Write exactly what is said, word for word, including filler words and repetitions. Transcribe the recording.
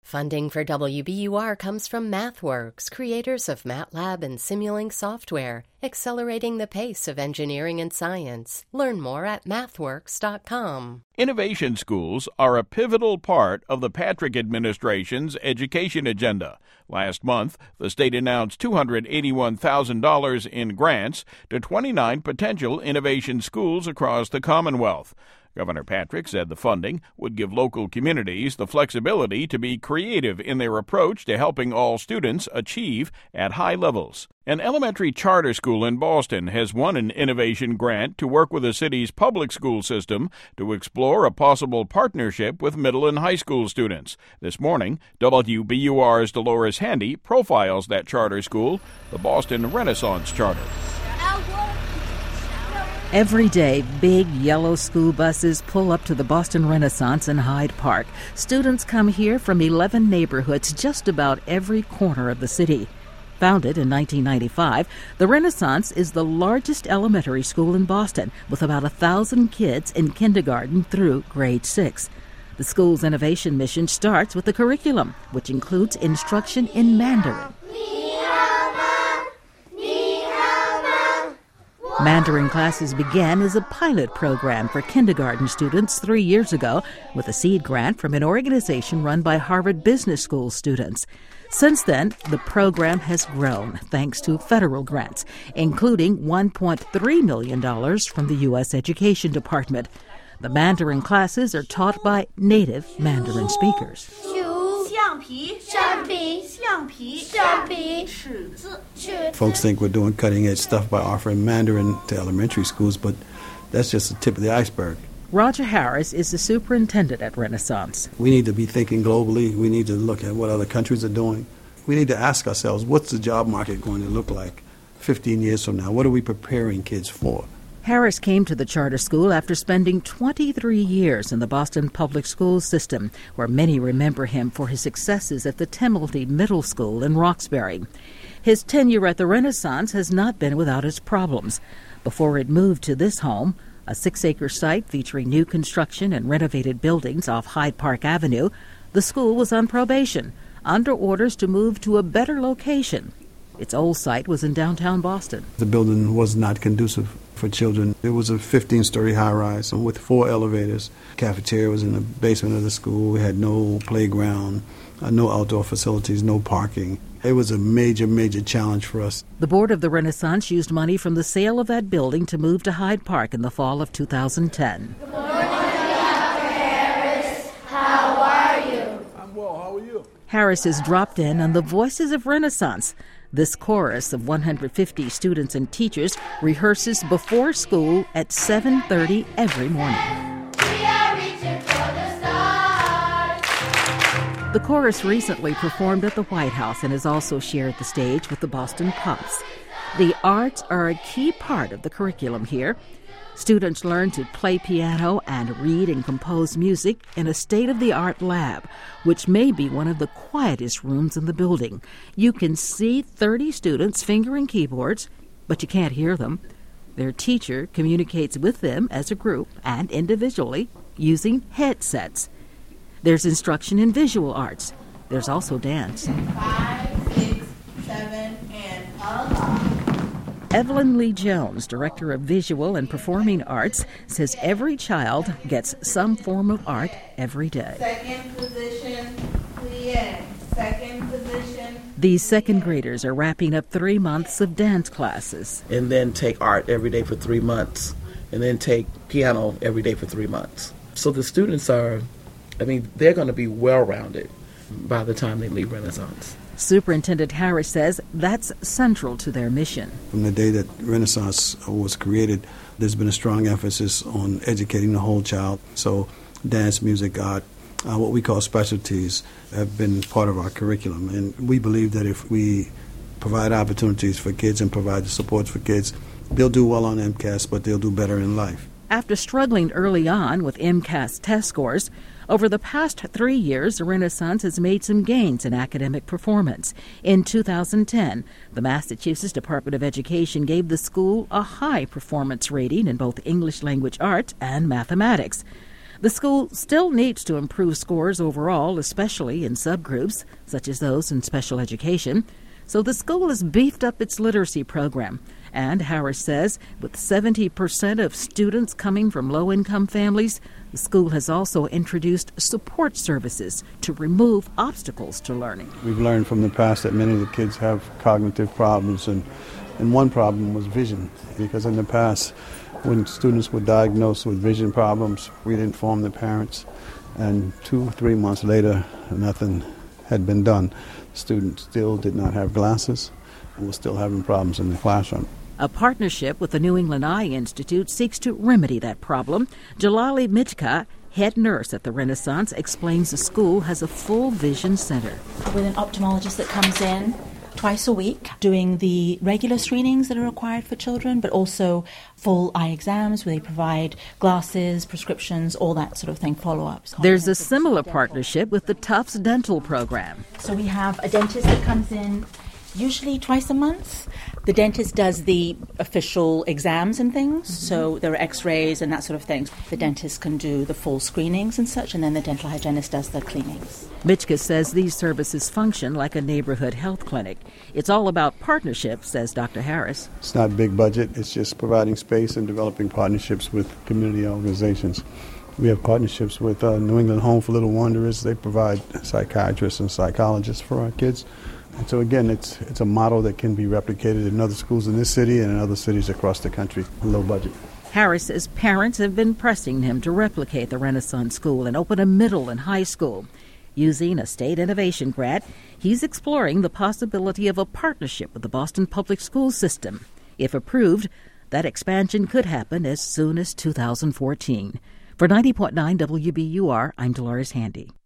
Funding for W B U R comes from MathWorks, creators of MATLAB and Simulink software, accelerating the pace of engineering and science. Learn more at mathworks dot com. Innovation schools are a pivotal part of the Patrick administration's education agenda. Last month, the state announced two hundred eighty-one thousand dollars in grants to twenty-nine potential innovation schools across the Commonwealth. Governor Patrick said the funding would give local communities the flexibility to be creative in their approach to helping all students achieve at high levels. An elementary charter school in Boston has won an innovation grant to work with the city's public school system to explore a possible partnership with middle and high school students. This morning, W B U R's Dolores Handy profiles that charter school, the Boston Renaissance Charter. Every day, big yellow school buses pull up to the Boston Renaissance in Hyde Park. Students come here from eleven neighborhoods just about every corner of the city. Founded in nineteen ninety-five, the Renaissance is the largest elementary school in Boston, with about a thousand kids in kindergarten through grade six. The school's innovation mission starts with the curriculum, which includes instruction in Mandarin. Mandarin classes began as a pilot program for kindergarten students three years ago with a seed grant from an organization run by Harvard Business School students. Since then, the program has grown thanks to federal grants, including one point three million dollars from the U S Education Department. The Mandarin classes are taught by native Mandarin speakers. Folks think we're doing cutting-edge stuff by offering Mandarin to elementary schools, but that's just the tip of the iceberg. Roger Harris is the superintendent at Renaissance. We need to be thinking globally. We need to look at what other countries are doing. We need to ask ourselves, what's the job market going to look like fifteen years from now? What are we preparing kids for? Harris came to the charter school after spending twenty-three years in the Boston public school system, where many remember him for his successes at the Timilty Middle School in Roxbury. His tenure at the Renaissance has not been without its problems. Before it moved to this home, a six-acre site featuring new construction and renovated buildings off Hyde Park Avenue, the school was on probation, under orders to move to a better location. Its old site was in downtown Boston. The building was not conducive for children. It was a fifteen-story high-rise with four elevators. Cafeteria was in the basement of the school. We had no playground, uh, no outdoor facilities, no parking. It was a major, major challenge for us. The board of the Renaissance used money from the sale of that building to move to Hyde Park in the fall of two thousand ten. Good morning, Doctor Harris. How are you? I'm well. How are you? Harris has dropped in on the Voices of Renaissance. This chorus of one hundred fifty students and teachers rehearses before school at seven thirty every morning. We are reaching for the stars. The chorus recently performed at the White House and has also shared the stage with the Boston Pops. The arts are a key part of the curriculum here. Students learn to play piano and read and compose music in a state-of-the-art lab, which may be one of the quietest rooms in the building. You can see thirty students fingering keyboards, but you can't hear them. Their teacher communicates with them as a group and individually using headsets. There's instruction in visual arts. There's also dance. Five, six, seven, and Allah. Evelyn Lee Jones, Director of Visual and Performing Arts, says every child gets some form of art every day. Second position, plie. Second position. These second graders are wrapping up three months of dance classes. And then take art every day for three months. And then take piano every day for three months. So the students are, I mean, they're going to be well-rounded by the time they leave Renaissance. Superintendent Harris says that's central to their mission. From the day that Renaissance was created, there's been a strong emphasis on educating the whole child. So dance, music, art, uh, what we call specialties, have been part of our curriculum. And we believe that if we provide opportunities for kids and provide the supports for kids, they'll do well on MCAS, but they'll do better in life. After struggling early on with MCAS test scores, over the past three years, the Renaissance has made some gains in academic performance. In two thousand ten, the Massachusetts Department of Education gave the school a high performance rating in both English language arts and mathematics. The school still needs to improve scores overall, especially in subgroups, such as those in special education. So the school has beefed up its literacy program. And Harris says with seventy percent of students coming from low-income families, the school has also introduced support services to remove obstacles to learning. We've learned from the past that many of the kids have cognitive problems, and, and one problem was vision, because in the past, when students were diagnosed with vision problems, we'd inform the parents, and two, three months later, nothing had been done. Students still did not have glasses and were still having problems in the classroom. A partnership with the New England Eye Institute seeks to remedy that problem. Jalali Mitka, head nurse at the Renaissance, explains the school has a full vision center. With an ophthalmologist that comes in twice a week, doing the regular screenings that are required for children, but also full eye exams where they provide glasses, prescriptions, all that sort of thing, follow-ups. There's a similar partnership with the Tufts Dental Program. So we have a dentist that comes in usually twice a month. The dentist does the official exams and things, mm-hmm. so there are x-rays and that sort of thing. The dentist can do the full screenings and such, and then the dental hygienist does the cleanings. Michka says these services function like a neighborhood health clinic. It's all about partnerships, says Doctor Harris. It's not big budget. It's just providing space and developing partnerships with community organizations. We have partnerships with uh, New England Home for Little Wanderers. They provide psychiatrists and psychologists for our kids. And so, again, it's it's a model that can be replicated in other schools in this city and in other cities across the country, low budget. Harris says parents have been pressing him to replicate the Renaissance School and open a middle and high school. Using a state innovation grant, he's exploring the possibility of a partnership with the Boston Public School System. If approved, that expansion could happen as soon as two thousand fourteen. For ninety point nine W B U R, I'm Dolores Handy.